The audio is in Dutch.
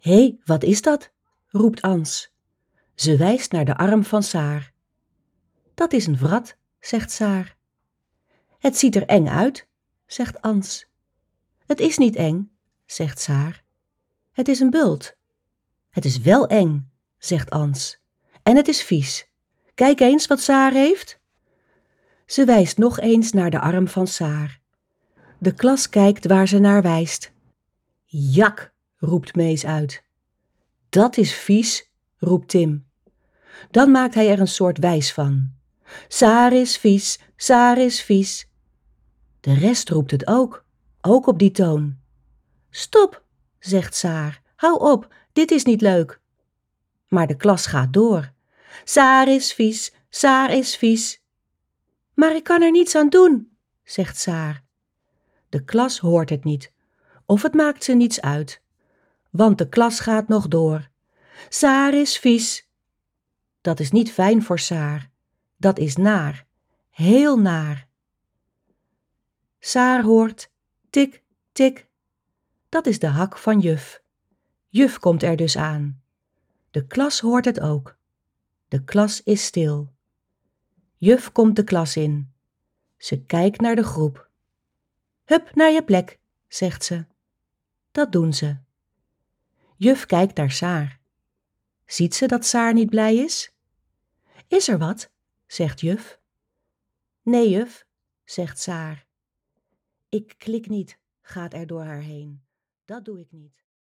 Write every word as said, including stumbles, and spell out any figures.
Hé, wat is dat? Roept Ans. Ze wijst naar de arm van Saar. Dat is een wrat, zegt Saar. Het ziet er eng uit, zegt Ans. Het is niet eng, zegt Saar. Het is een bult. Het is wel eng, zegt Ans. En het is vies. Kijk eens wat Saar heeft. Ze wijst nog eens naar de arm van Saar. De klas kijkt waar ze naar wijst. Jak, roept Mees uit. Dat is vies, roept Tim. Dan maakt hij er een soort wijs van. Saar is vies, Saar is vies. De rest roept het ook, ook op die toon. Stop, zegt Saar, hou op, dit is niet leuk. Maar de klas gaat door. Saar is vies, Saar is vies. Maar ik kan er niets aan doen, zegt Saar. De klas hoort het niet, of het maakt ze niets uit. Want de klas gaat nog door. Saar is vies. Dat is niet fijn voor Saar. Dat is naar, heel naar. Saar hoort tik, tik. Dat is de hak van juf. Juf komt er dus aan. De klas hoort het ook. De klas is stil. Juf komt de klas in. Ze kijkt naar de groep. Hup naar je plek, zegt ze. Dat doen ze. Juf kijkt naar Saar. Ziet ze dat Saar niet blij is? Is er wat? Zegt juf. Nee, juf, zegt Saar. Ik klik niet, gaat er door haar heen. Dat doe ik niet.